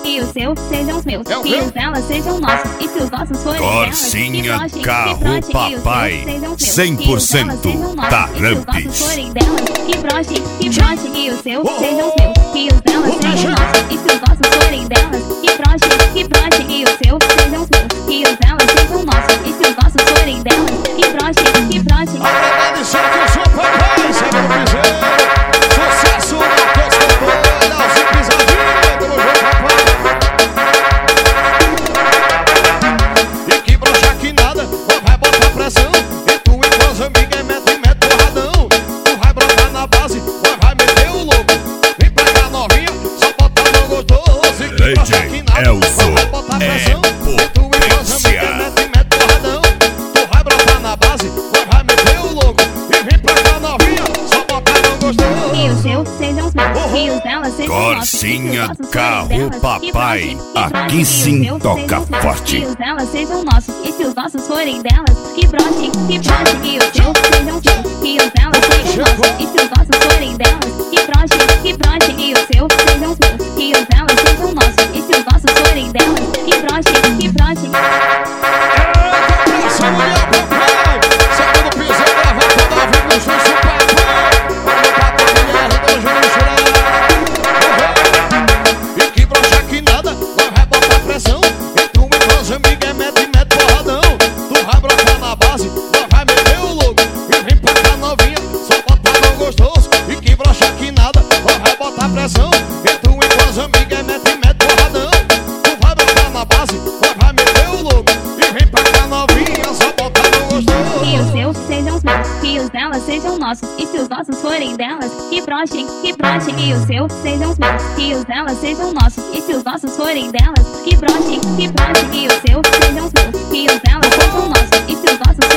e os seus sejam os meus, que os delas sejam nossos, e se os nossos forem Corsinha Carro Papai 100% Tarampies. Que broche e os seus sejam os meus, que os delas sejam nossos, e se os nossos forem delas, que broche e os seus sejam os meus, que os delas sejam nossos, e se os nossos forem delas, que broche. Agradecer que eu sou papai, sempre no piseiro. Sucesso na costa toda, os pisadinhos, tamo junto, papai. E que brocha que nada, vai botar pressão. E tu e tuas amigas mete porradão. Tu vai brotar na base, vai meter o louco. Vem pra cá novinha, só botar no gostoso. E que brocha que nada, vai botar pressão. E tu e tuas amigas mete porradão. Tu vai brotar na base, vai meter o louco. E vem pra cá novinha, só botar no gostoso. E os seus sejam os meus, e os delas sejam nossos, Corsinha Carro Papai, aqui sim toca forte. Que os delas sejam nossos, e se os nossos forem delas, que broche e os seus sejam os meus, que os delas sejam nossos, e se os nossos forem delas, que broche e os seus sejam os meus, que os delas sejam nossos, e se os nossos forem delas, que broche. Essa mulher papai, sempre no piseiro, leva toda a vida no chão, papai. Vamos pra trabalhar, tamo junto, chorar. E que brocha que nada, vai botar pressão. E tu e tuas amigas mete porradão. Tu vai brotar na base, vai meter o louco. E vem pra cá novinha, só botar no gostoso. E que brocha que nada, vai botar pressão. E tu e tuas amigas mete porradão. Tu vai brotar na base, vai meter o louco. E vem pra cá novinha, só botar no gostoso. Que os seus sejam os meus, que os delas sejam nossos, e se os nossos forem delas, que broche e os seus sejam os meus, que os delas sejam nossos, e se os nossos forem delas, que broche e os seus sejam os meus, que os delas sejam nossos, e se os nossos